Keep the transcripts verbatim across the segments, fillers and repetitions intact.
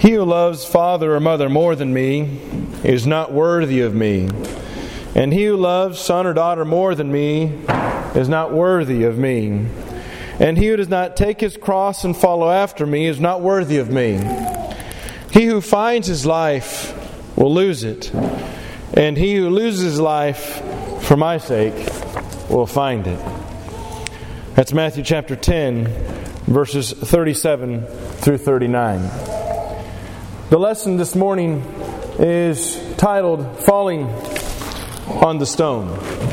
He who loves father or mother more than me is not worthy of me. And he who loves son or daughter more than me is not worthy of me. And he who does not take his cross and follow after me is not worthy of me. He who finds his life will lose it. And he who loses his life for my sake will find it. That's Matthew chapter ten, verses thirty-seven through thirty-nine. The lesson this morning is titled, Falling on the Stone.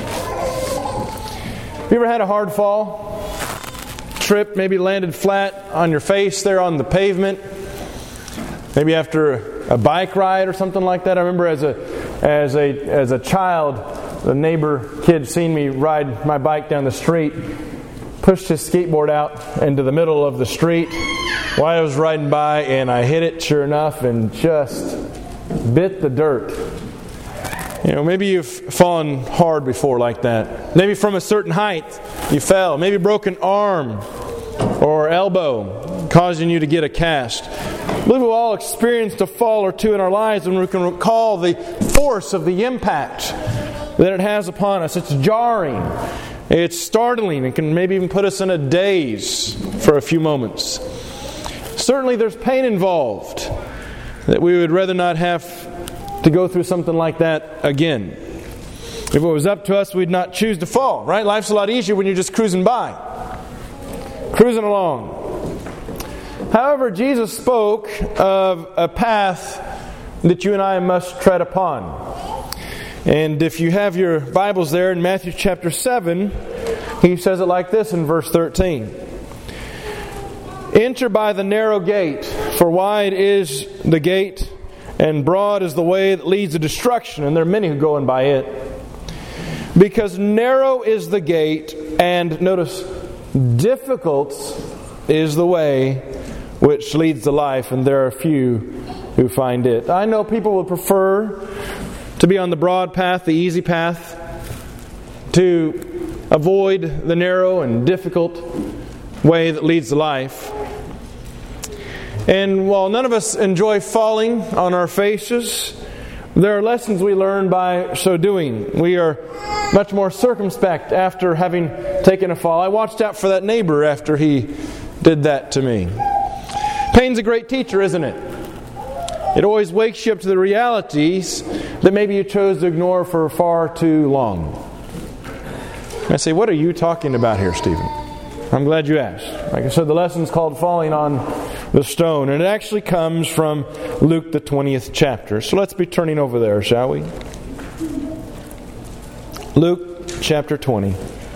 Have you ever had a hard fall? Tripped, maybe landed flat on your face there on the pavement? Maybe after a bike ride or something like that? I remember as a as a as a child, the neighbor kid seen me ride my bike down the street, pushed his skateboard out into the middle of the street while I was riding by, and I hit it, sure enough, and just bit the dirt. You know, maybe you've fallen hard before like that. Maybe from a certain height you fell. Maybe broken arm or elbow causing you to get a cast. I believe we've all experienced a fall or two in our lives, and we can recall the force of the impact that it has upon us. It's jarring. It's startling. It can maybe even put us in a daze for a few moments. Certainly there's pain involved that we would rather not have to go through something like that again. If it was up to us, we'd not choose to fall, right? Life's a lot easier when you're just cruising by, cruising along. However, Jesus spoke of a path that you and I must tread upon. And if you have your Bibles there in Matthew chapter seven, he says it like this in verse thirteen. Enter by the narrow gate, for wide is the gate, and broad is the way that leads to destruction, and there are many who go in by it. Because narrow is the gate, and notice, difficult is the way which leads to life, and there are few who find it. I know people would prefer to be on the broad path, the easy path, to avoid the narrow and difficult way that leads to life. And while none of us enjoy falling on our faces, there are lessons we learn by so doing. We are much more circumspect after having taken a fall. I watched out for that neighbor after he did that to me. Pain's a great teacher, isn't it? It always wakes you up to the realities that maybe you chose to ignore for far too long. I say, what are you talking about here, Stephen? I'm glad you asked. Like I said, the lesson's called Falling on the Stone, and it actually comes from Luke the twentieth chapter. So let's be turning over there, shall we? Luke chapter twenty.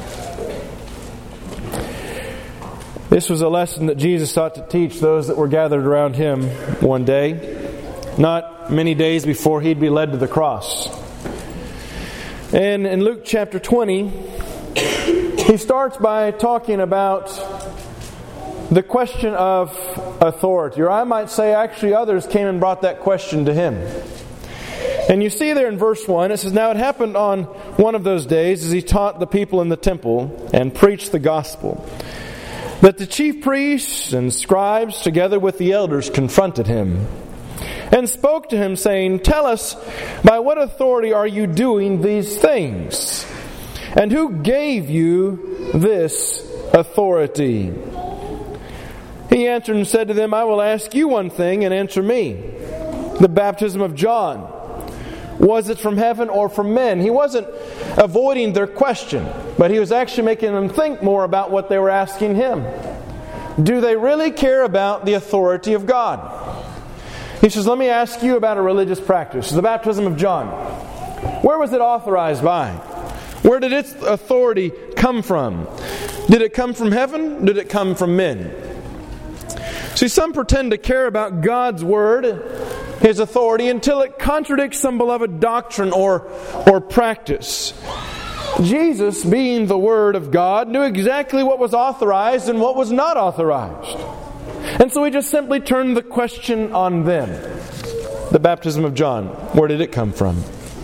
This was a lesson that Jesus sought to teach those that were gathered around Him one day, not many days before He'd be led to the cross. And in Luke chapter twenty, He starts by talking about the question of authority. Or I might say, actually, others came and brought that question to Him. And you see there in verse one, it says, Now it happened on one of those days as He taught the people in the temple and preached the gospel, that the chief priests and scribes, together with the elders, confronted Him and spoke to Him, saying, Tell us, by what authority are you doing these things? And who gave you this authority? He answered and said to them, I will ask you one thing, and answer me. The baptism of John, was it from heaven or from men? He wasn't avoiding their question, but he was actually making them think more about what they were asking him. Do they really care about the authority of God? He says, let me ask you about a religious practice. The baptism of John. Where was it authorized by? Where did its authority come from? Did it come from heaven? Did it come from men? See, some pretend to care about God's Word, His authority, until it contradicts some beloved doctrine or, or practice. Jesus, being the Word of God, knew exactly what was authorized and what was not authorized. And so He just simply turned the question on them. The baptism of John, where did it come from?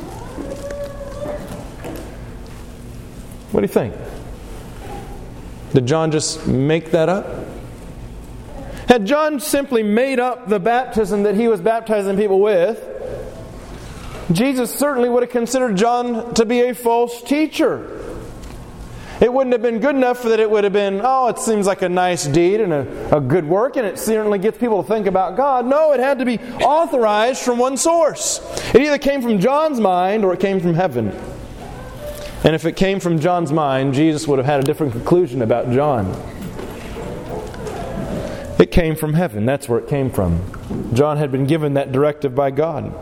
What do you think? Did John just make that up? Had John simply made up the baptism that he was baptizing people with, Jesus certainly would have considered John to be a false teacher. It wouldn't have been good enough that it would have been, oh, it seems like a nice deed and a, a good work, and it certainly gets people to think about God. No, it had to be authorized from one source. It either came from John's mind or it came from heaven. And if it came from John's mind, Jesus would have had a different conclusion about John. It came from heaven. That's where it came from. John had been given that directive by God.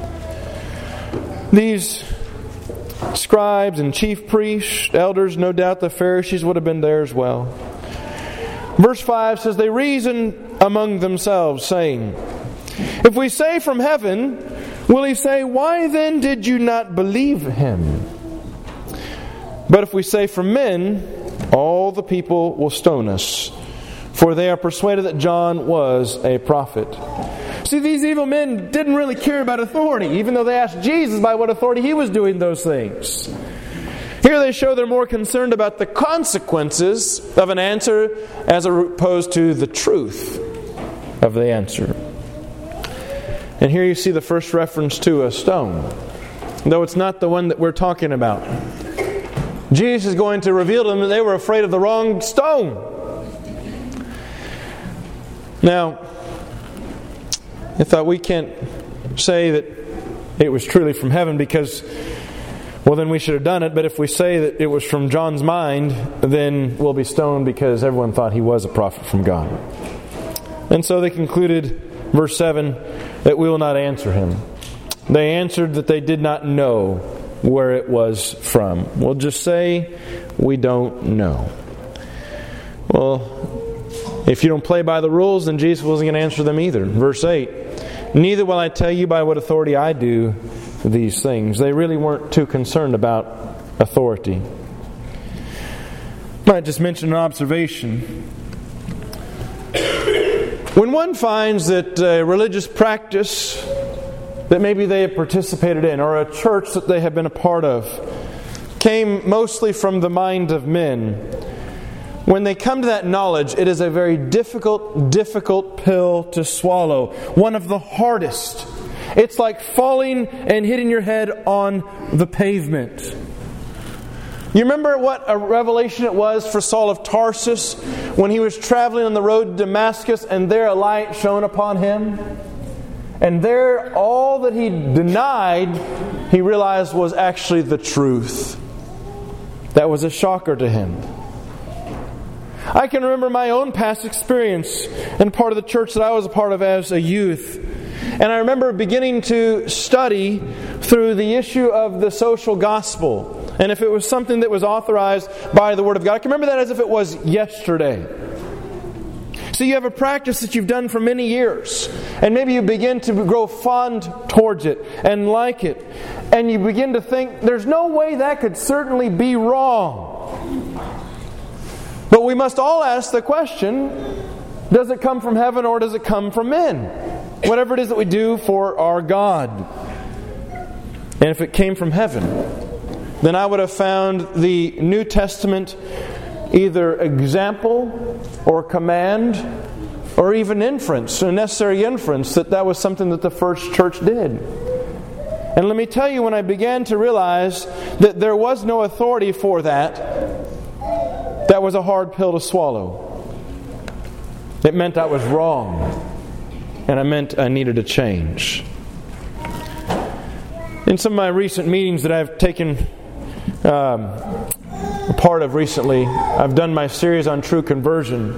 These scribes and chief priests, elders, no doubt the Pharisees would have been there as well. Verse five says, they reasoned among themselves, saying, if we say from heaven, will he say, why then did you not believe him? But if we say from men, all the people will stone us, for they are persuaded that John was a prophet. See, these evil men didn't really care about authority, even though they asked Jesus by what authority he was doing those things. Here they show they're more concerned about the consequences of an answer as opposed to the truth of the answer. And here you see the first reference to a stone, though it's not the one that we're talking about. Jesus is going to reveal to them that they were afraid of the wrong stone. Now, I thought we can't say that it was truly from heaven because, well, then we should have done it. But if we say that it was from John's mind, then we'll be stoned because everyone thought he was a prophet from God. And so they concluded, verse seven, that we will not answer him. They answered that they did not know where it was from. We'll just say, we don't know. Well, if you don't play by the rules, then Jesus wasn't going to answer them either. Verse eight, neither will I tell you by what authority I do these things. They really weren't too concerned about authority. I might just mention an observation. When one finds that a religious practice that maybe they have participated in, or a church that they have been a part of, came mostly from the mind of men, when they come to that knowledge, it is a very difficult, difficult pill to swallow. One of the hardest. It's like falling and hitting your head on the pavement. You remember what a revelation it was for Saul of Tarsus when he was traveling on the road to Damascus and there a light shone upon him? And there, all that he denied, he realized was actually the truth. That was a shocker to him. I can remember my own past experience in part of the church that I was a part of as a youth. And I remember beginning to study through the issue of the social gospel. And if it was something that was authorized by the Word of God. I can remember that as if it was yesterday. So you have a practice that you've done for many years. And maybe you begin to grow fond towards it and like it. And you begin to think, there's no way that could certainly be wrong. But we must all ask the question, does it come from heaven or does it come from men? Whatever it is that we do for our God. And if it came from heaven, then I would have found the New Testament either example or command or even inference, a necessary inference that that was something that the first church did. And let me tell you, when I began to realize that there was no authority for that, that was a hard pill to swallow. It meant I was wrong. And it meant I needed a change. In some of my recent meetings that I've taken um, a part of recently, I've done my series on true conversion.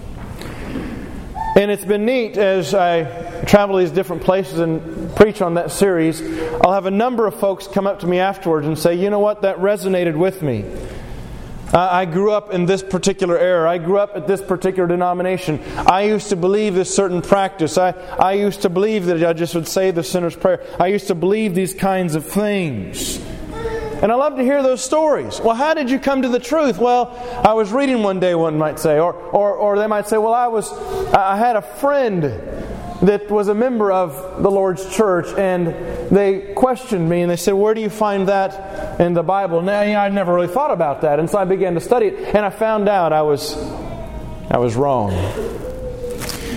And it's been neat as I travel these different places and preach on that series. I'll have a number of folks come up to me afterwards and say, you know what, that resonated with me. I grew up in this particular era. I grew up at this particular denomination. I used to believe this certain practice. I, I used to believe that I just would say the sinner's prayer. I used to believe these kinds of things. And I love to hear those stories. Well, how did you come to the truth? Well, I was reading one day, one might say. Or or, or they might say, well, I was I had a friend that was a member of the Lord's church, and they questioned me, and they said, where do you find that in the Bible? Now, you know, I never really thought about that, and so I began to study it, and I found out I was I was wrong.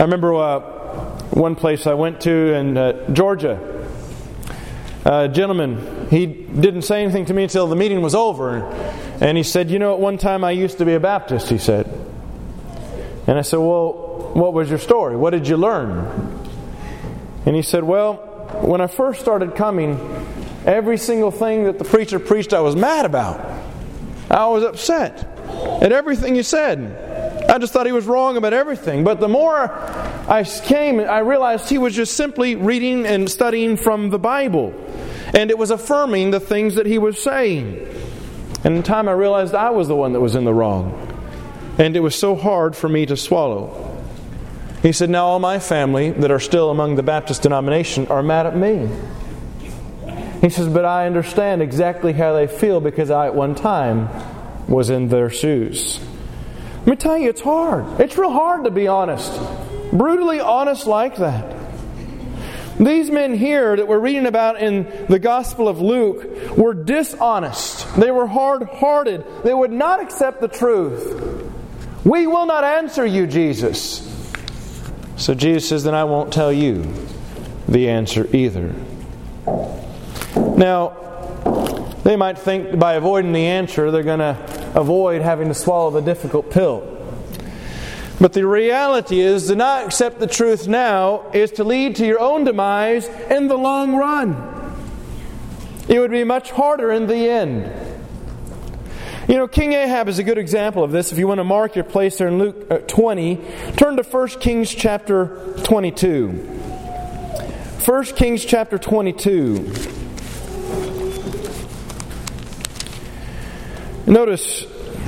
I remember uh, one place I went to in uh, Georgia. A gentleman, he didn't say anything to me until the meeting was over. And he said, you know, at one time I used to be a Baptist, he said. And I said, well, what was your story? What did you learn? And he said, well, when I first started coming, every single thing that the preacher preached I was mad about. I was upset at everything he said. I just thought he was wrong about everything. But the more I came, I realized he was just simply reading and studying from the Bible. And it was affirming the things that he was saying. And in time I realized I was the one that was in the wrong. And it was so hard for me to swallow. He said, now all my family that are still among the Baptist denomination are mad at me. He says, but I understand exactly how they feel because I at one time was in their shoes. Let me tell you, it's hard. It's real hard to be honest. Brutally honest like that. These men here that we're reading about in the Gospel of Luke were dishonest. They were hard-hearted. They would not accept the truth. We will not answer you, Jesus. So Jesus says, then I won't tell you the answer either. Now, they might think by avoiding the answer, they're going to avoid having to swallow the difficult pill. But the reality is, to not accept the truth now is to lead to your own demise in the long run. It would be much harder in the end. You know, King Ahab is a good example of this. If you want to mark your place there in Luke twenty, turn to First Kings chapter twenty-two. First Kings chapter twenty-two. Notice,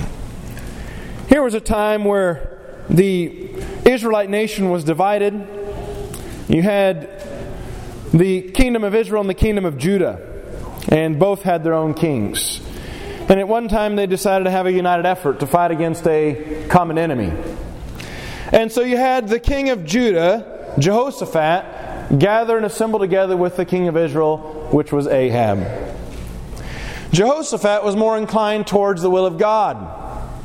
here was a time where the Israelite nation was divided. You had the kingdom of Israel and the kingdom of Judah, and both had their own kings. And at one time they decided to have a united effort to fight against a common enemy. And so you had the king of Judah, Jehoshaphat, gather and assemble together with the king of Israel, which was Ahab. Jehoshaphat was more inclined towards the will of God.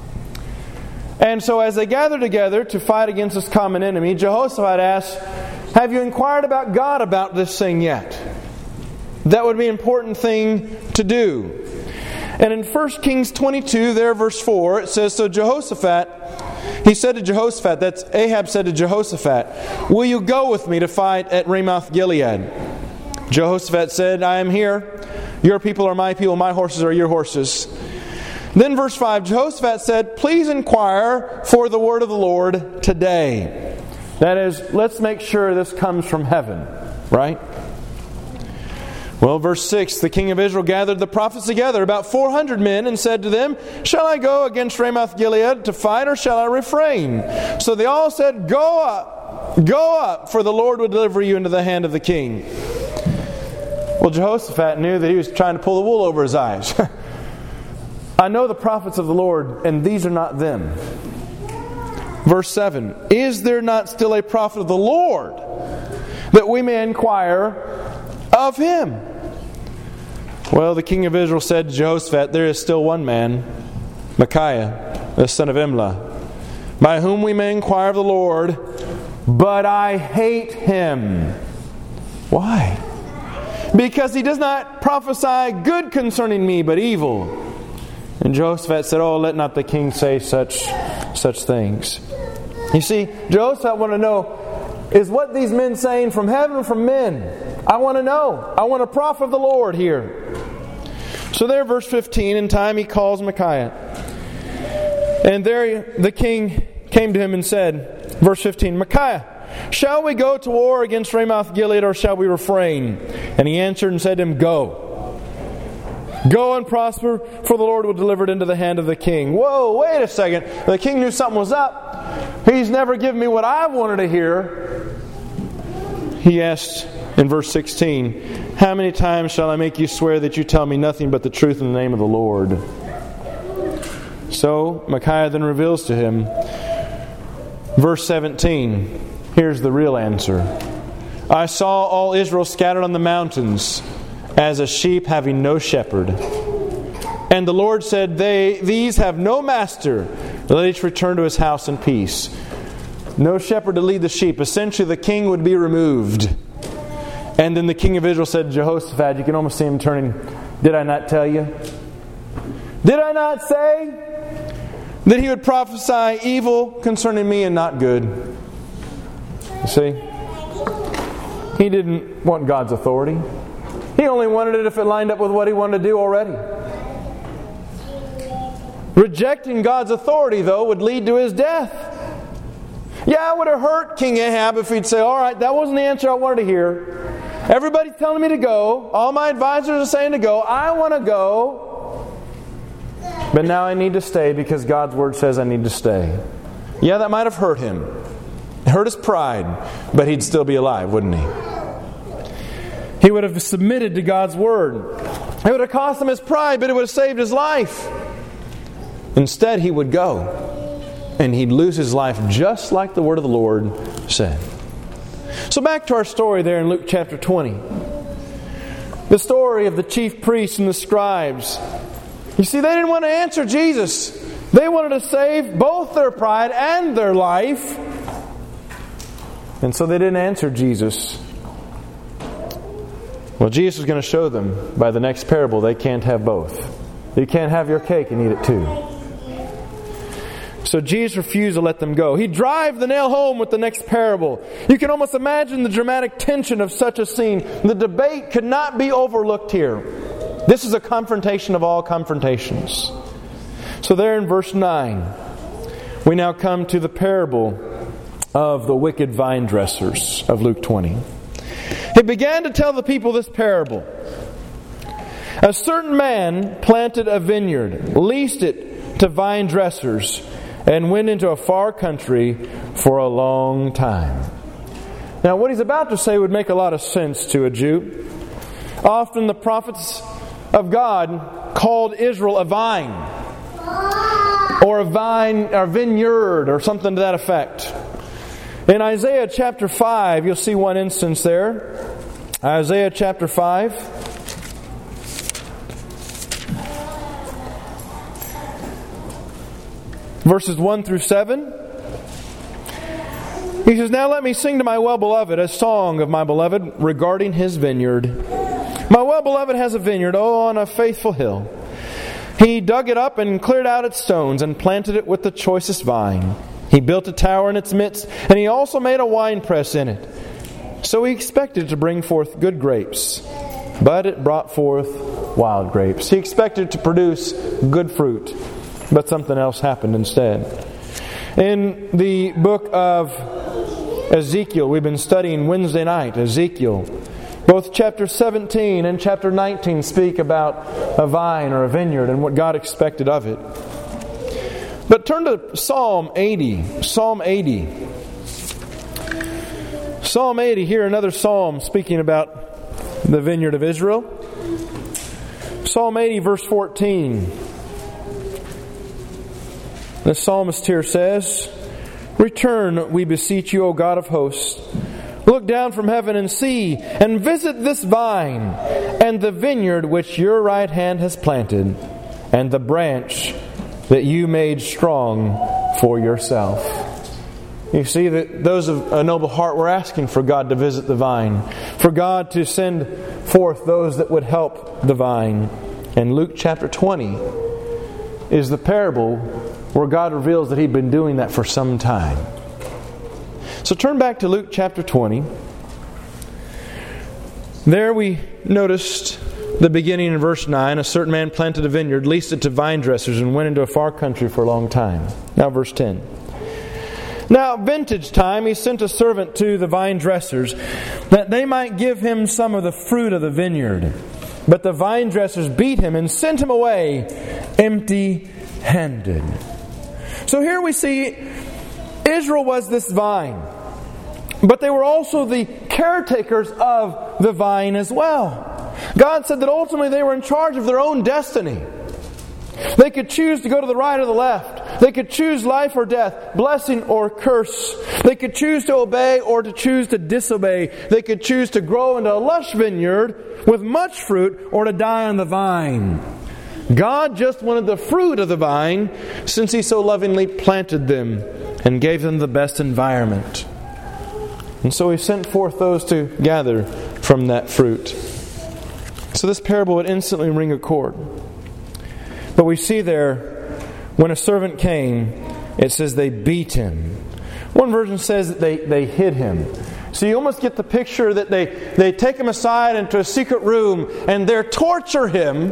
And so as they gathered together to fight against this common enemy, Jehoshaphat asked, have you inquired about God about this thing yet? That would be an important thing to do. And in First Kings twenty-two, there verse four, it says, so Jehoshaphat, he said to Jehoshaphat, that's Ahab said to Jehoshaphat, will you go with me to fight at Ramoth Gilead? Jehoshaphat said, I am here. Your people are my people, my horses are your horses. Then verse five, Jehoshaphat said, please inquire for the word of the Lord today. That is, let's make sure this comes from heaven, right? Well, verse six, the king of Israel gathered the prophets together, about four hundred men, and said to them, shall I go against Ramoth Gilead to fight, or shall I refrain? So they all said, go up, go up, for the Lord will deliver you into the hand of the king. Well, Jehoshaphat knew that he was trying to pull the wool over his eyes. I know the prophets of the Lord, and these are not them. Verse seven, is there not still a prophet of the Lord, that we may inquire of him? Well, the king of Israel said to Jehoshaphat, there is still one man, Micaiah, the son of Imlah, by whom we may inquire of the Lord, but I hate him. Why? Because he does not prophesy good concerning me, but evil. And Jehoshaphat said, oh, let not the king say such such things. You see, Jehoshaphat wanted to know, is what these men saying from heaven or from men? I want to know. I want a prophet of the Lord here. So there, verse fifteen, in time he calls Micaiah. And there the king came to him and said, verse fifteen, Micaiah, shall we go to war against Ramoth Gilead, or shall we refrain? And he answered and said to him, go. Go and prosper, for the Lord will deliver it into the hand of the king. Whoa, wait a second. The king knew something was up. He's never given me what I wanted to hear. He asked in verse sixteen, how many times shall I make you swear that you tell me nothing but the truth in the name of the Lord? So Micaiah then reveals to him, verse seventeen, here's the real answer. I saw all Israel scattered on the mountains, as a sheep having no shepherd. And the Lord said, They these have no master. Let each return to his house in peace. No shepherd to lead the sheep. Essentially, the king would be removed. And then the king of Israel said to Jehoshaphat, you can almost see him turning, did I not tell you? Did I not say that he would prophesy evil concerning me and not good? You see? He didn't want God's authority. He only wanted it if it lined up with what he wanted to do already. Rejecting God's authority, though, would lead to his death. Yeah, it would have hurt King Ahab if he'd say, all right, that wasn't the answer I wanted to hear. Everybody's telling me to go. All my advisors are saying to go. I want to go. But now I need to stay because God's Word says I need to stay. Yeah, that might have hurt him. It hurt his pride, but he'd still be alive, wouldn't he? He would have submitted to God's Word. It would have cost him his pride, but it would have saved his life. Instead, he would go, and he'd lose his life just like the Word of the Lord said. So back to our story there in Luke chapter twenty. The story of the chief priests and the scribes. You see, they didn't want to answer Jesus. They wanted to save both their pride and their life. And so they didn't answer Jesus. Well, Jesus is going to show them by the next parable they can't have both. You can't have your cake and eat it too. So Jesus refused to let them go. He drives the nail home with the next parable. You can almost imagine the dramatic tension of such a scene. The debate could not be overlooked here. This is a confrontation of all confrontations. So there in verse nine, we now come to the parable of the wicked vine dressers of Luke twenty. He began to tell the people this parable. A certain man planted a vineyard, leased it to vine dressers, and went into a far country for a long time. Now, what he's about to say would make a lot of sense to a Jew. Often the prophets of God called Israel a vine, or a vine, or vineyard, or something to that effect. In Isaiah chapter five, you'll see one instance there. Isaiah chapter five. Verses one through seven. He says, now let me sing to my well-beloved a song of my beloved regarding his vineyard. My well-beloved has a vineyard, oh, on a faithful hill. He dug it up and cleared out its stones and planted it with the choicest vine. He built a tower in its midst, and he also made a winepress in it. So he expected to bring forth good grapes, but it brought forth wild grapes. He expected to produce good fruit, but something else happened instead. In the book of Ezekiel, we've been studying Wednesday night, Ezekiel. Both chapter seventeen and chapter nineteen speak about a vine or a vineyard and what God expected of it. But turn to Psalm eighty. Psalm eighty. Psalm eighty, here another psalm speaking about the vineyard of Israel. Psalm eighty, verse fourteen. The psalmist here says, return, we beseech you, O God of hosts. Look down from heaven and see, and visit this vine, and the vineyard which your right hand has planted, and the branch that you made strong for yourself. You see that those of a noble heart were asking for God to visit the vine, for God to send forth those that would help the vine. And Luke chapter twenty is the parable where God reveals that He'd been doing that for some time. So turn back to Luke chapter twenty. There we noticed the beginning in verse nine. A certain man planted a vineyard, leased it to vine dressers, and went into a far country for a long time. Now verse ten. Now at vintage time he sent a servant to the vine dressers that they might give him some of the fruit of the vineyard. But the vine dressers beat him and sent him away empty-handed. So here we see Israel was this vine, but they were also the caretakers of the vine as well. God said that ultimately they were in charge of their own destiny. They could choose to go to the right or the left. They could choose life or death, blessing or curse. They could choose to obey or to choose to disobey. They could choose to grow into a lush vineyard with much fruit or to die on the vine. God just wanted the fruit of the vine since He so lovingly planted them and gave them the best environment. And so He sent forth those to gather from that fruit. So this parable would instantly ring a chord. But we see there, when a servant came, it says they beat him. One version says that they, they hid him. So you almost get the picture that they, they take him aside into a secret room and there torture him,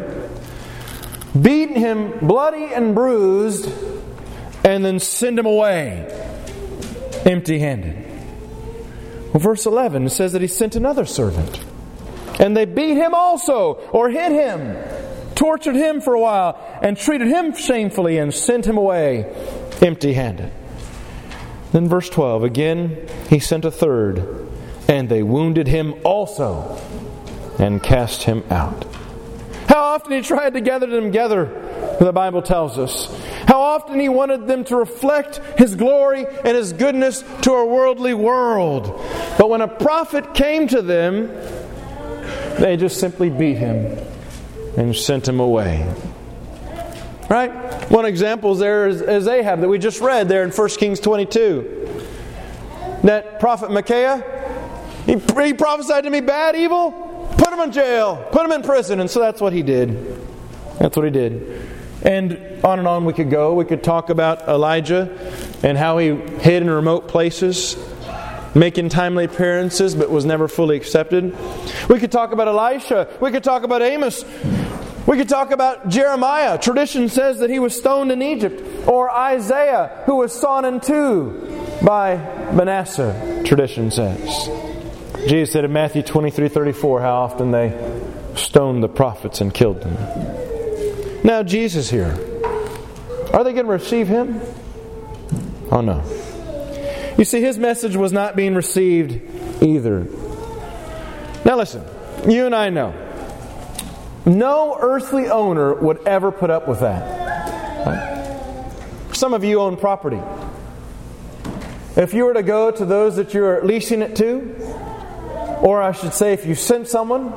beat him bloody and bruised, and then send him away empty-handed. Well, verse eleven, it says that He sent another servant. And they beat him also, or hit him, tortured him for a while, and treated him shamefully, and sent him away empty-handed. Then verse twelve, again He sent a third, and they wounded him also, and cast him out. How often He tried to gather them together, the Bible tells us. How often He wanted them to reflect His glory and His goodness to a worldly world. But when a prophet came to them, they just simply beat him and sent him away. Right? One example there is, is Ahab that we just read there in First Kings twenty-two. That prophet Micaiah, he, he prophesied to me bad, evil, put him in jail, put him in prison. And so that's what he did. That's what he did. And on and on we could go. We could talk about Elijah and how he hid in remote places, making timely appearances but was never fully accepted. We could talk about Elisha. We could talk about Amos. We could talk about Jeremiah. Tradition says that he was stoned in Egypt. Or Isaiah, who was sawn in two by Manasseh, tradition says. Jesus said in Matthew twenty-three thirty-four how often they stoned the prophets and killed them. Now Jesus here, are they going to receive Him? Oh no. You see, His message was not being received either. Now listen, you and I know, no earthly owner would ever put up with that. Right? Some of you own property. If you were to go to those that you're leasing it to, or I should say if you sent someone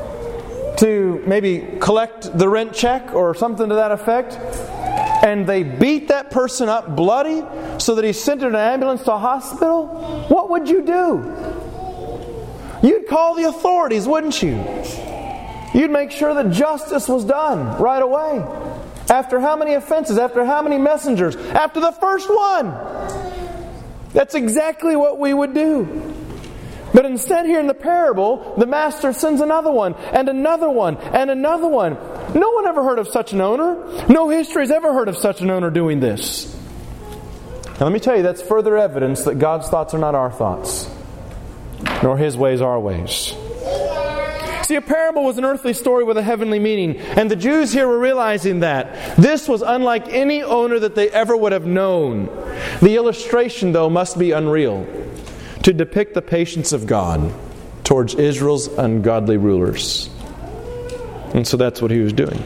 to maybe collect the rent check or something to that effect, and they beat that person up bloody so that he's sent in an ambulance to a hospital, what would you do? You'd call the authorities, wouldn't you? You'd make sure that justice was done right away. After how many offenses? After how many messengers? After the first one! That's exactly what we would do. But instead here in the parable, the master sends another one, and another one, and another one. No one ever heard of such an owner. No history has ever heard of such an owner doing this. Now let me tell you, that's further evidence that God's thoughts are not our thoughts, nor His ways our ways. See, a parable was an earthly story with a heavenly meaning, and the Jews here were realizing that. This was unlike any owner that they ever would have known. The illustration, though, must be unreal, to depict the patience of God towards Israel's ungodly rulers. And so that's what He was doing.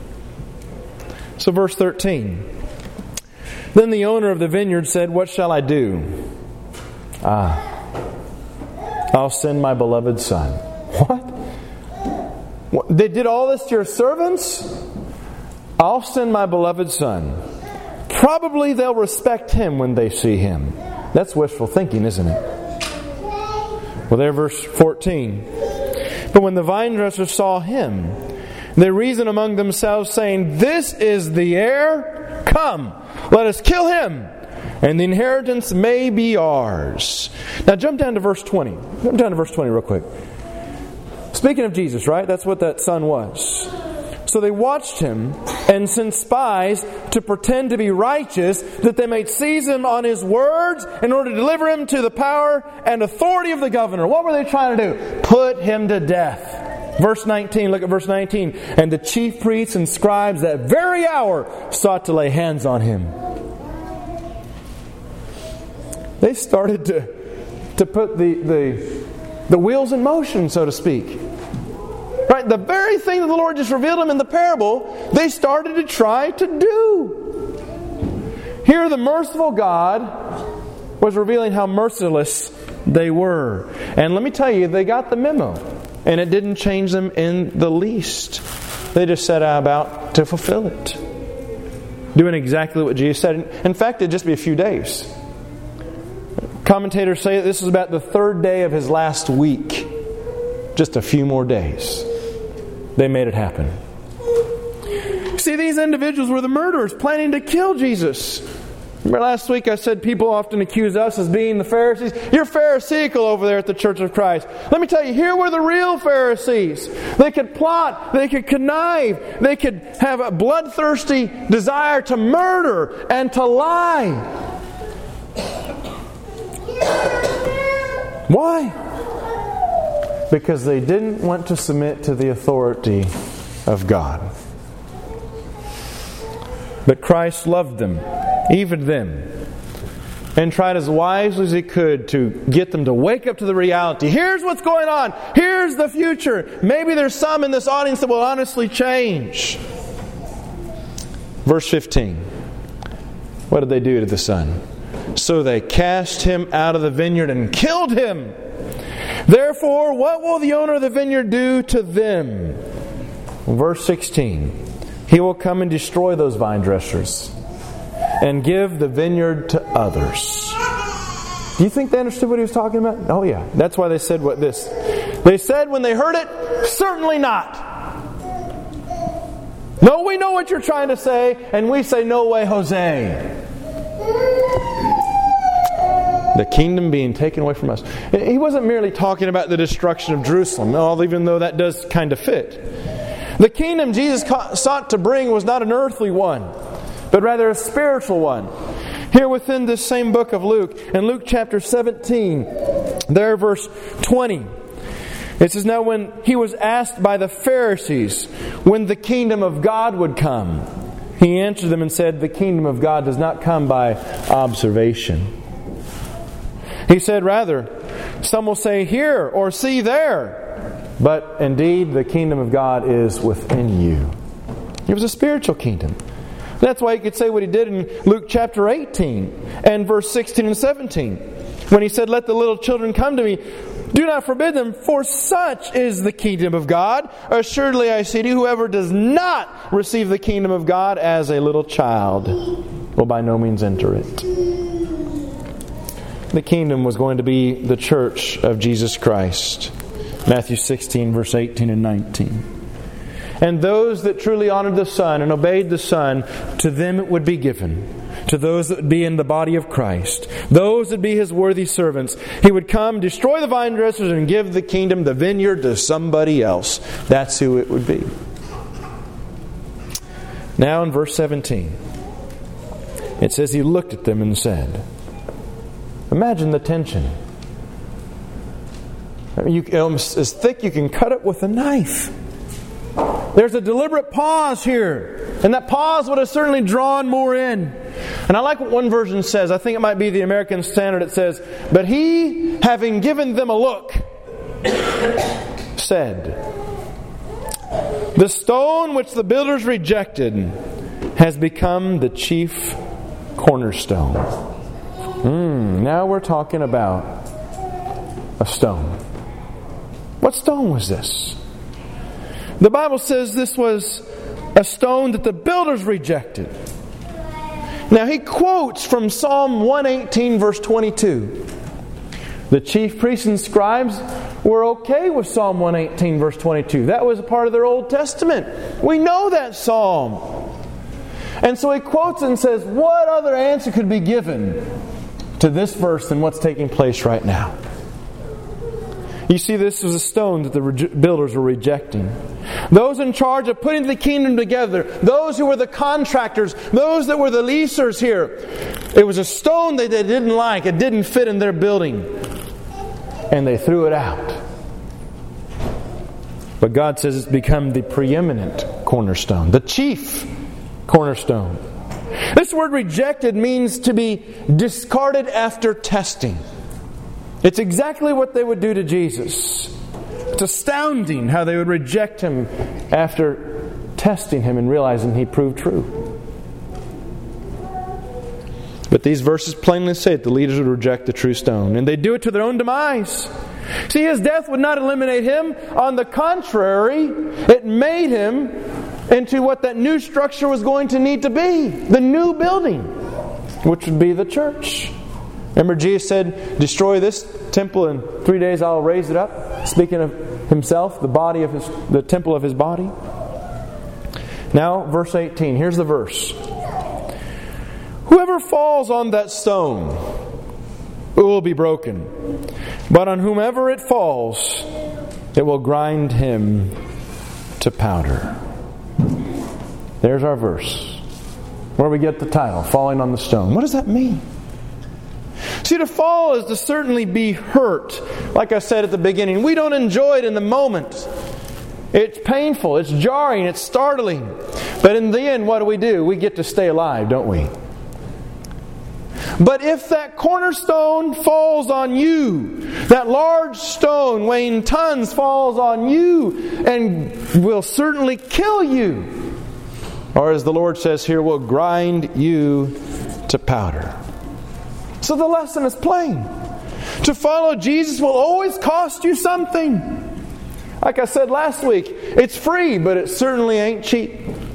So verse thirteen. Then the owner of the vineyard said, "What shall I do? Ah, I'll send my beloved son." What? What? They did all this to your servants? I'll send my beloved son. Probably they'll respect him when they see him. That's wishful thinking, isn't it? Well, there, verse fourteen. But when the vine dressers saw him, they reasoned among themselves, saying, "This is the heir. Come, let us kill him, and the inheritance may be ours." Now jump down to verse twenty. Jump down to verse twenty real quick. Speaking of Jesus, right? That's what that son was. So they watched him and sent spies to pretend to be righteous, that they might seize him on his words in order to deliver him to the power and authority of the governor. What were they trying to do? Put him to death. Verse nineteen, look at verse nineteen. And the chief priests and scribes that very hour sought to lay hands on him. They started to, to put the, the, the wheels in motion, so to speak. Right? The very thing that the Lord just revealed them in the parable, they started to try to do. Here the merciful God was revealing how merciless they were. And let me tell you, they got the memo. And it didn't change them in the least. They just set about to fulfill it. Doing exactly what Jesus said. In fact, it'd just be a few days. Commentators say that this is about the third day of his last week. Just a few more days. They made it happen. See, these individuals were the murderers planning to kill Jesus. Remember last week I said people often accuse us as being the Pharisees. You're Pharisaical over there at the Church of Christ. Let me tell you, here were the real Pharisees. They could plot, they could connive, they could have a bloodthirsty desire to murder and to lie. Why? Because they didn't want to submit to the authority of God. But Christ loved them, even them, and tried as wisely as He could to get them to wake up to the reality. Here's what's going on. Here's the future. Maybe there's some in this audience that will honestly change. Verse fifteen. What did they do to the son? So they cast him out of the vineyard and killed him. Therefore, what will the owner of the vineyard do to them? Verse sixteen. He will come and destroy those vine dressers and give the vineyard to others. Do you think they understood what he was talking about? Oh yeah. That's why they said what this. They said when they heard it, certainly not. No, we know what you're trying to say, and we say, no way, Jose. The kingdom being taken away from us. He wasn't merely talking about the destruction of Jerusalem, even though that does kind of fit. The kingdom Jesus sought to bring was not an earthly one, but rather a spiritual one. Here within this same book of Luke, in Luke chapter seventeen, there verse twenty, it says, now when he was asked by the Pharisees when the kingdom of God would come, he answered them and said, the kingdom of God does not come by observation. He said, rather, some will say here or see there. But indeed, the kingdom of God is within you. It was a spiritual kingdom. That's why he could say what he did in Luke chapter eighteen and verse sixteen and seventeen. When he said, let the little children come to me. Do not forbid them, for such is the kingdom of God. Assuredly I say to you, whoever does not receive the kingdom of God as a little child will by no means enter it. The kingdom was going to be the church of Jesus Christ. Matthew sixteen, verse eighteen and nineteen. And those that truly honored the Son and obeyed the Son, to them it would be given. To those that would be in the body of Christ, those that would be His worthy servants, He would come, destroy the vine dressers, and give the kingdom, the vineyard, to somebody else. That's who it would be. Now in verse seventeen, it says, He looked at them and said, imagine the tension. You, it's as thick you can cut it with a knife. There's a deliberate pause here. And that pause would have certainly drawn more in. And I like what one version says. I think it might be the American Standard. It says, but He, having given them a look, said, the stone which the builders rejected has become the chief cornerstone. Mm, now we're talking about a stone. What stone was this? The Bible says this was a stone that the builders rejected. Now he quotes from Psalm one eighteen verse twenty-two. The chief priests and scribes were okay with Psalm one eighteen verse twenty-two. That was a part of their Old Testament. We know that psalm. And so he quotes it and says, what other answer could be given to this verse than what's taking place right now? You see, this was a stone that the re- builders were rejecting. Those in charge of putting the kingdom together, those who were the contractors, those that were the leasers here, it was a stone that they didn't like. It didn't fit in their building. And they threw it out. But God says it's become the preeminent cornerstone, the chief cornerstone. This word rejected means to be discarded after testing. It's exactly what they would do to Jesus. It's astounding how they would reject Him after testing Him and realizing He proved true. But these verses plainly say that the leaders would reject the true stone. And they do it to their own demise. See, His death would not eliminate Him. On the contrary, it made Him into what that new structure was going to need to be. The new building, which would be the church. Remember Jesus said, destroy this temple in three days I'll raise it up. Speaking of Himself, the body of His, the temple of His body. Now, verse eighteen. Here's the verse. Whoever falls on that stone, it will be broken. But on whomever it falls, it will grind him to powder. There's our verse. Where we get the title, Falling on the Stone. What does that mean? See, to fall is to certainly be hurt. Like I said at the beginning, we don't enjoy it in the moment. It's painful, it's jarring, it's startling. But in the end, what do we do? We get to stay alive, don't we? But if that cornerstone falls on you, that large stone weighing tons falls on you and will certainly kill you, or as the Lord says here, will grind you to powder. So the lesson is plain. To follow Jesus will always cost you something. Like I said last week, it's free, but it certainly ain't cheap.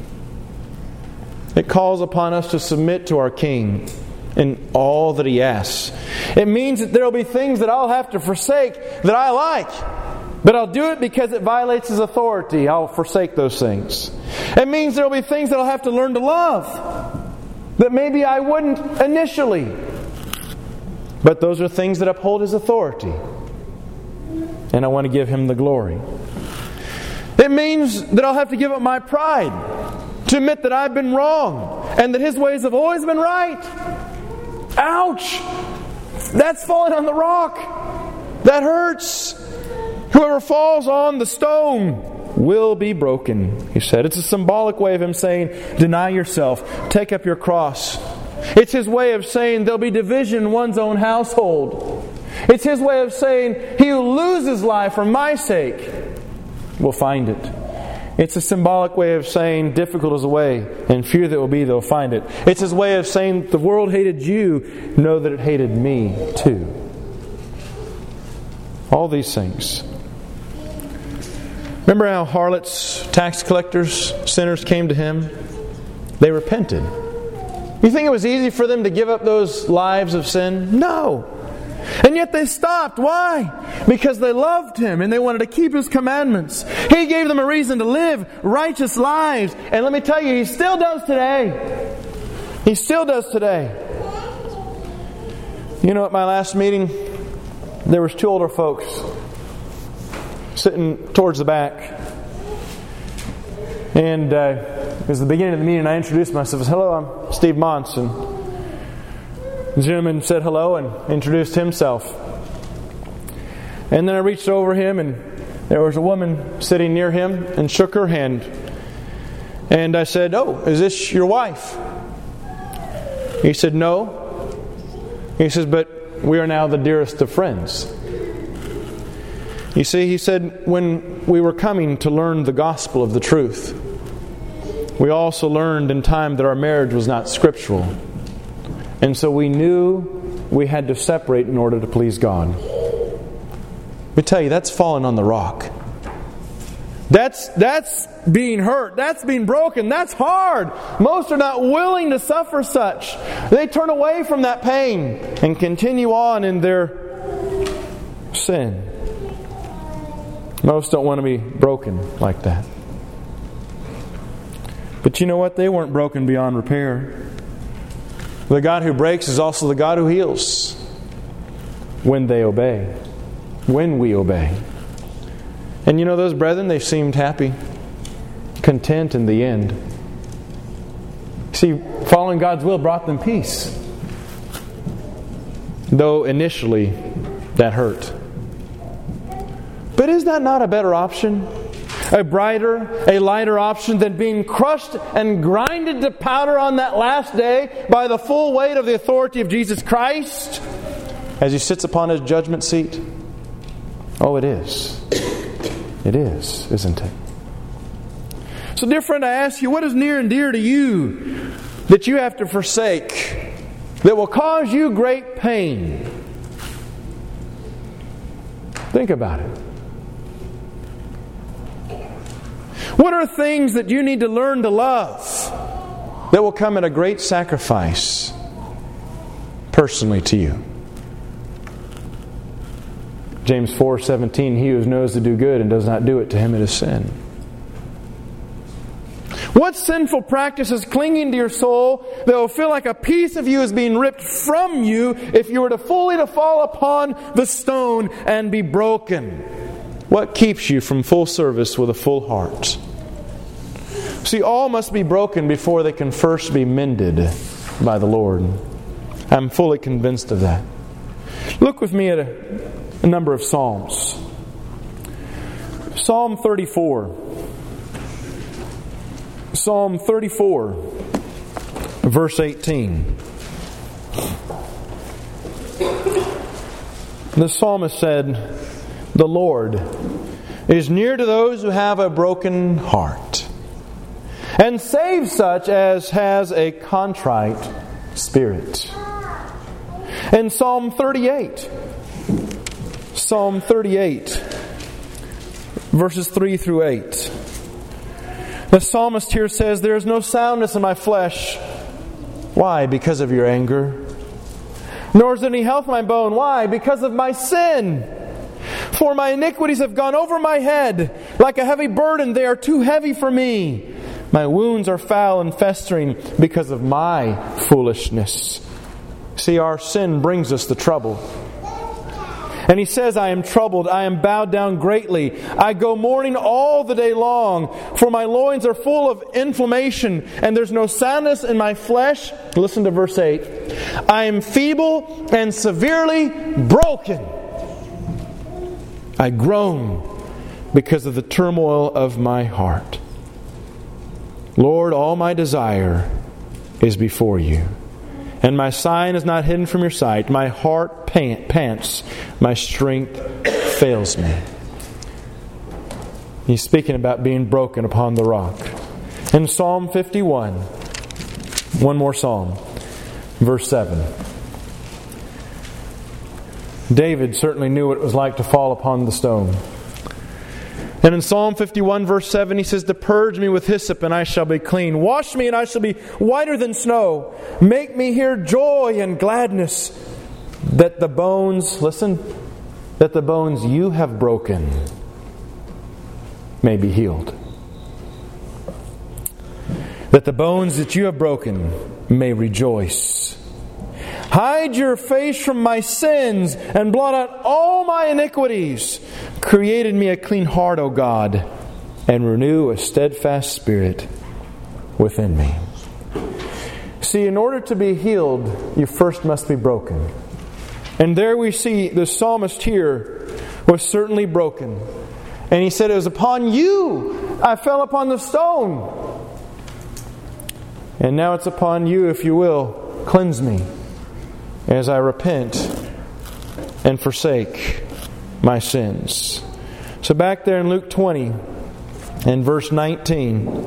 It calls upon us to submit to our King in all that He asks. It means that there will be things that I'll have to forsake that I like. But I'll do it because it violates His authority. I'll forsake those things. It means there will be things that I'll have to learn to love that maybe I wouldn't initially. But those are things that uphold His authority. And I want to give Him the glory. It means that I'll have to give up my pride to admit that I've been wrong and that His ways have always been right. Ouch! That's falling on the rock. That hurts. Whoever falls on the stone will be broken, He said. It's a symbolic way of Him saying, deny yourself, take up your cross. It's His way of saying there'll be division in one's own household. It's His way of saying, he who loses life for my sake will find it. It's a symbolic way of saying, difficult is the way, and few that will be, they'll find it. It's His way of saying, the world hated you, know that it hated me too. All these things. Remember how harlots, tax collectors, sinners came to Him? They repented. You think it was easy for them to give up those lives of sin? No. And yet they stopped. Why? Because they loved Him and they wanted to keep His commandments. He gave them a reason to live righteous lives. And let me tell you, He still does today. He still does today. You know, at my last meeting, there was two older folks sitting towards the back. And uh, it was the beginning of the meeting. I introduced myself as, hello, I'm Steve Monson. The gentleman said hello and introduced himself. And then I reached over him and there was a woman sitting near him and shook her hand. And I said, oh, is this your wife? He said, no. He says, but we are now the dearest of friends. You see, he said, when we were coming to learn the gospel of the truth, we also learned in time that our marriage was not scriptural. And so we knew we had to separate in order to please God. Let me tell you, that's falling on the rock. That's that's being hurt. That's being broken. That's hard. Most are not willing to suffer such. They turn away from that pain and continue on in their sin. Most don't want to be broken like that. But you know what? They weren't broken beyond repair. The God who breaks is also the God who heals when they obey. When we obey. And you know those brethren, they seemed happy, content in the end. See, following God's will brought them peace. Though initially that hurt. But is that not a better option? A brighter, a lighter option than being crushed and grinded to powder on that last day by the full weight of the authority of Jesus Christ as He sits upon His judgment seat? Oh, it is. It is, isn't it? So, dear friend, I ask you, what is near and dear to you that you have to forsake that will cause you great pain? Think about it. What are things that you need to learn to love that will come at a great sacrifice personally to you? James four seventeen, he who knows to do good and does not do it, to him it is sin. What sinful practice is clinging to your soul that will feel like a piece of you is being ripped from you if you were to fully to fall upon the stone and be broken? What keeps you from full service with a full heart? See, all must be broken before they can first be mended by the Lord. I'm fully convinced of that. Look with me at a, a number of Psalms. Psalm thirty-four. Psalm thirty-four, verse eighteen. The psalmist said, "The Lord is near to those who have a broken heart, and saves such as has a contrite spirit." And Psalm thirty-eight, Psalm thirty-eight, verses three through eight. The psalmist here says, "There is no soundness in my flesh." Why? Because of your anger. "Nor is there any health in my bone." Why? Because of my sin. "For my iniquities have gone over my head. Like a heavy burden, they are too heavy for me. My wounds are foul and festering because of my foolishness." See, our sin brings us the trouble. And he says, "I am troubled, I am bowed down greatly. I go mourning all the day long, for my loins are full of inflammation, and there's no soundness in my flesh." Listen to verse eight. "I am feeble and severely broken. I groan because of the turmoil of my heart. Lord, all my desire is before you, and my sign is not hidden from your sight. My heart pant, pants, my strength fails me." He's speaking about being broken upon the rock. In Psalm fifty-one, one more psalm, verse seven. David certainly knew what it was like to fall upon the stone. And in Psalm fifty-one, verse seven, he says, "To purge me with hyssop, and I shall be clean. Wash me, and I shall be whiter than snow. Make me hear joy and gladness, that the bones," listen, "that the bones you have broken may be healed." That the bones that you have broken may rejoice. "Hide your face from my sins and blot out all my iniquities. Create in me a clean heart, O God, and renew a steadfast spirit within me." See, in order to be healed, you first must be broken. And there we see the psalmist here was certainly broken. And he said, "It was upon you I fell upon the stone. And now it's upon you, if you will, cleanse me as I repent and forsake my sins." So back there in Luke twenty and verse nineteen,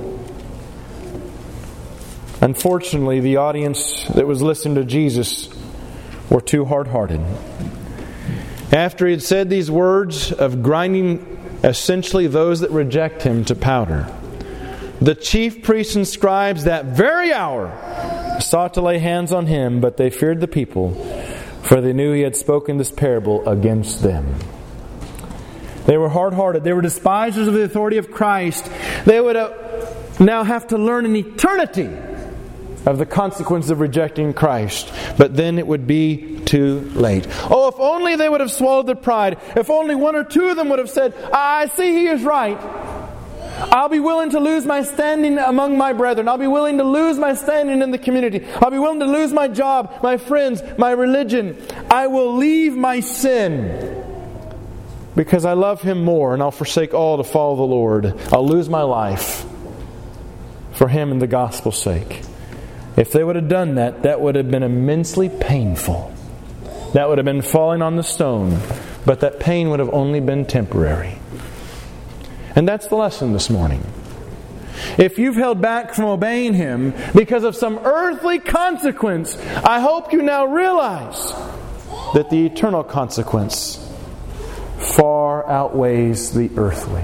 unfortunately the audience that was listening to Jesus were too hard-hearted. After he had said these words of grinding essentially those that reject him to powder, the chief priests and scribes that very hour sought to lay hands on him, but they feared the people, for they knew he had spoken this parable against them. They were hard-hearted. They were despisers of the authority of Christ. They would now have to learn in eternity of the consequences of rejecting Christ. But then it would be too late. Oh, if only they would have swallowed their pride. If only one or two of them would have said, "I see he is right. I'll be willing to lose my standing among my brethren. I'll be willing to lose my standing in the community. I'll be willing to lose my job, my friends, my religion. I will leave my sin because I love Him more, and I'll forsake all to follow the Lord. I'll lose my life for Him and the gospel's sake." If they would have done that, that would have been immensely painful. That would have been falling on the stone, but that pain would have only been temporary. And that's the lesson this morning. If you've held back from obeying Him because of some earthly consequence, I hope you now realize that the eternal consequence far outweighs the earthly.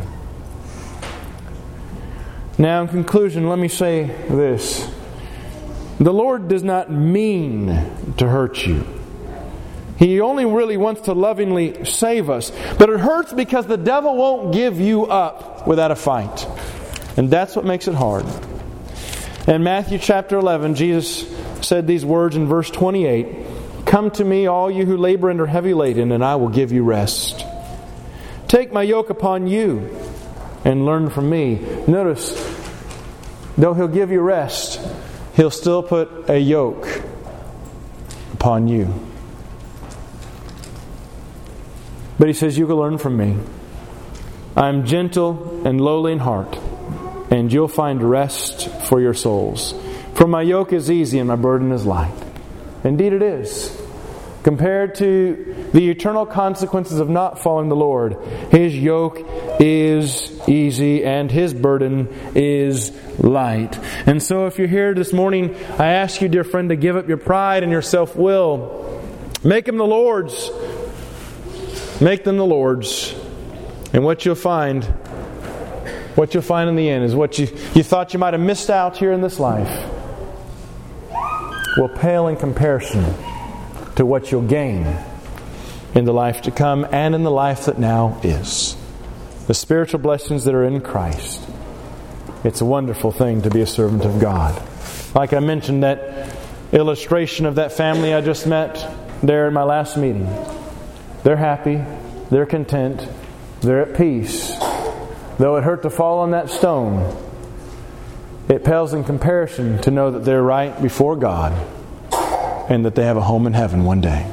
Now, in conclusion, let me say this. The Lord does not mean to hurt you. He only really wants to lovingly save us. But it hurts because the devil won't give you up without a fight. And that's what makes it hard. In Matthew chapter eleven, Jesus said these words in verse twenty-eight. Come to me, all you who labor and are heavy laden, and I will give you rest. Take my yoke upon you and learn from me. Notice, though He'll give you rest, He'll still put a yoke upon you. But He says, you can learn from me. I'm gentle and lowly in heart, and you'll find rest for your souls. For my yoke is easy and my burden is light. Indeed it is. Compared to the eternal consequences of not following the Lord, His yoke is easy and His burden is light. And so if you're here this morning, I ask you, dear friend, to give up your pride and your self-will. Make them the Lord's. Make them the Lord's. And what you'll find, what you'll find in the end is what you, you thought you might have missed out here in this life will pale in comparison to what you'll gain in the life to come and in the life that now is. The spiritual blessings that are in Christ. It's a wonderful thing to be a servant of God. Like I mentioned, that illustration of that family I just met there in my last meeting. They're happy, they're content, they're at peace. Though it hurt to fall on that stone, it pales in comparison to know that they're right before God and that they have a home in heaven one day.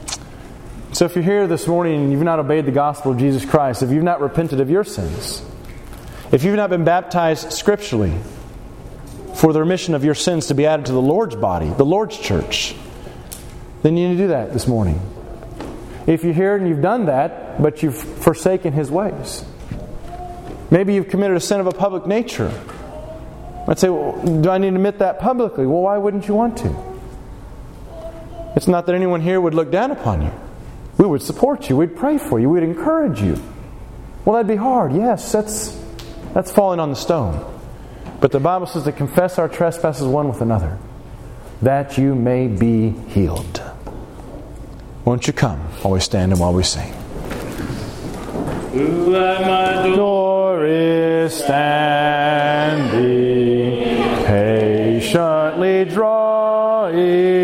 So if you're here this morning and you've not obeyed the gospel of Jesus Christ, if you've not repented of your sins, if you've not been baptized scripturally for the remission of your sins to be added to the Lord's body, the Lord's church, then you need to do that this morning. If you're here and you've done that, but you've forsaken His ways, maybe you've committed a sin of a public nature. I'd say, well, do I need to admit that publicly? Well, why wouldn't you want to? It's not that anyone here would look down upon you. We would support you. We'd pray for you. We'd encourage you. Well, that'd be hard. Yes, that's that's falling on the stone. But the Bible says to confess our trespasses one with another, that you may be healed. Won't you come while we stand and while we sing? Who at my door is standing.